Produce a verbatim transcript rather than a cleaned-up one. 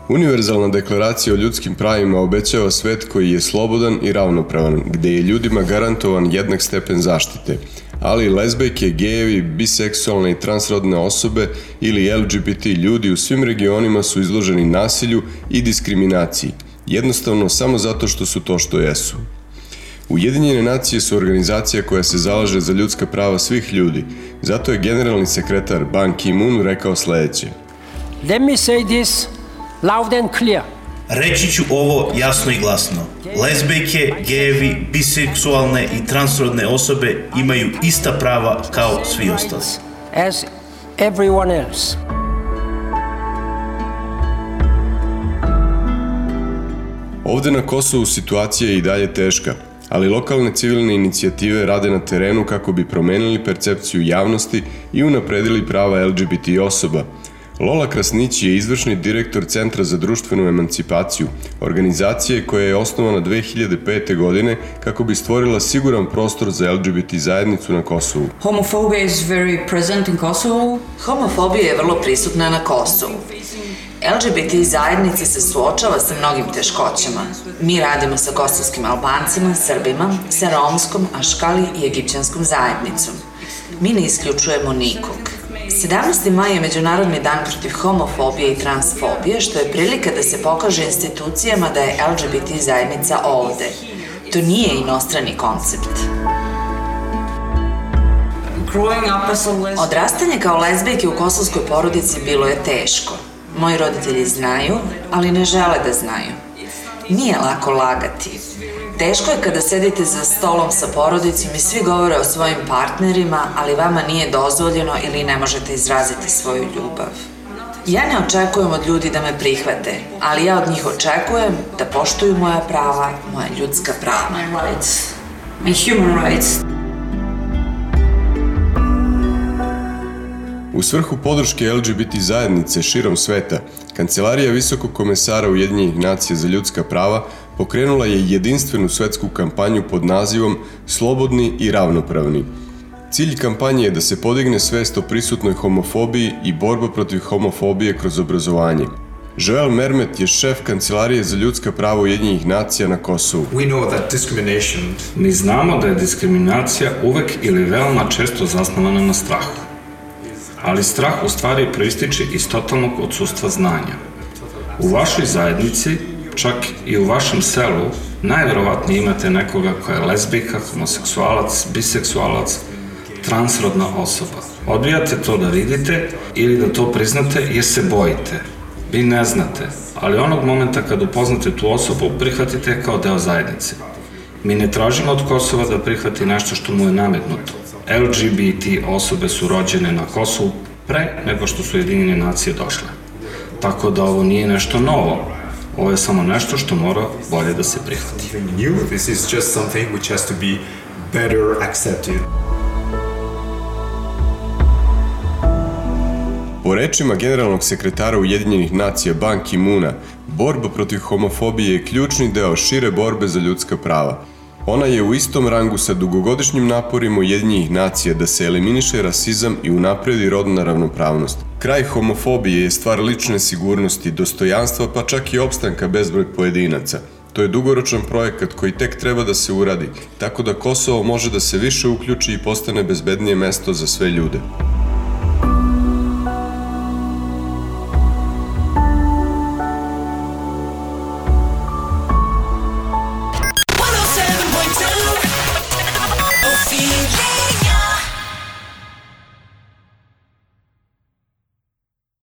Univerzalna deklaracija o ljudskim pravima obećava svet koji je slobodan i ravnopravan, gde je ljudima garantovan jednak stepen zaštite, ali i lezbejke, gejevi, biseksualne i transrodne osobe ili L G B T ljudi u svim regionima su izloženi nasilju i diskriminaciji, jednostavno samo zato što su to što jesu. Ujedinjene nacije su organizacija koja se zalaže za ljudska prava svih ljudi, zato je generalni sekretar Ban Ki-moon rekao sledeće. Let me say this loud and clear. Reći ću ovo jasno i glasno. Lezbejke, gejevi, biseksualne i transrodne osobe imaju ista prava kao svi ostali. As everyone else. Ovde na Kosovu situacija je i dalje teška, ali lokalne civilne inicijative rade na terenu kako bi promenili percepciju javnosti i unapredili prava L G B T osoba. Lola Krasnić je izvršni direktor Centra za društvenu emancipaciju, organizacije koja je osnovana dve hiljade pete. godine kako bi stvorila siguran prostor za L G B T zajednicu na Kosovu. Homophobia is very present in Kosovo. Homofobija je vrlo prisutna na Kosovu. L G B T zajednica se suočava sa mnogim teškoćama. Mi radimo sa kosovskim Albancima, Srbima, sa romskom, aškali i egipćanskom zajednicom. Mi ne isključujemo nikog. sedamnaesti maj je Međunarodni dan protiv homofobije i transfobije, što je prilika da se pokaže institucijama da je L G B T zajednica ovde. To nije inostrani koncept. Odrastanje kao lezbijke u kosovskoj porodici bilo je teško. Moji roditelji znaju, ali ne žele da znaju. Nije lako lagati. Teško je kada sedite za stolom sa porodicom i svi govore o svojim partnerima, ali vama nije dozvoljeno ili ne možete izraziti svoju ljubav. Ja ne očekujem od ljudi da me prihvate, ali ja od njih očekujem da poštuju moja prava, moja ljudska prava. My rights. My human rights. U svrhu podrške L G B T zajednice širom sveta, Kancelarija Visokog komesara Ujedinjenih nacija za ljudska prava pokrenula je jedinstvenu svetsku kampanju pod nazivom Slobodni i ravnopravni. Cilj kampanje je da se podigne svest o prisutnoj homofobiji i borba protiv homofobije kroz obrazovanje. Joel Mermet je šef Kancelarije za ljudska prava Ujedinjenih nacija na Kosovu. Mi znamo da je diskriminacija uvek ili veoma često zasnovana na strahu. Ali strah u stvari proističe iz totalnog odsustva znanja. U vašoj zajednici, čak i u vašem selu, najverovatnije imate nekoga koja je lezbijka, homoseksualac, biseksualac, transrodna osoba. Odbijate to da vidite ili da to priznate jer se bojite. Vi ne znate, ali onog momenta kad upoznate tu osobu, prihvatite kao deo zajednice. Mi ne tražimo od Kosova da prihvati nešto što mu je nametnuto. L G B T osobe su rođene na Kosovu pre nego što su Ujedinjene nacije došle. Tako da ovo nije nešto novo. Ovo je samo nešto što mora bolje da se prihvati. This is just something which has to be better accepted. Po rečima generalnog sekretara Ujedinjenih nacija Ban Ki-moona, borba protiv homofobije je ključni deo šire borbe za ljudska prava. Ona je u istom rangu sa dugogodišnjim naporima Ujedinjenih nacija da se eliminiše rasizam i unapredi rodna ravnopravnost. Kraj homofobije je stvar lične sigurnosti, dostojanstva pa čak i opstanka bezbroj pojedinaca. To je dugoročan projekat koji tek treba da se uradi, tako da Kosovo može da se više uključi i postane bezbednije mesto za sve ljude.